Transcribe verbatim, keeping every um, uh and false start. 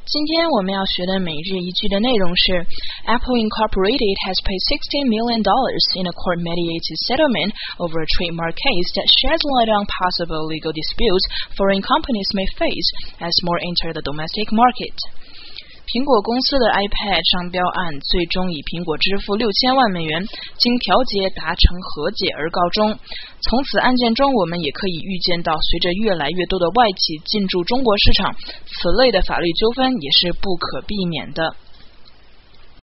今天我们要学的每日一句的内容是 Apple Incorporated has paid sixteen million dollars in a court-mediated settlement over a trademark case that sheds light on possible legal disputes foreign companies may face as more enter the domestic market. 苹果公司的 iPad 商标案最终以苹果支付六千万美元，经调解达成和解而告终。从此案件中，我们也可以预见到，随着越来越多的外企进驻中国市场，此类的法律纠纷也是不可避免的。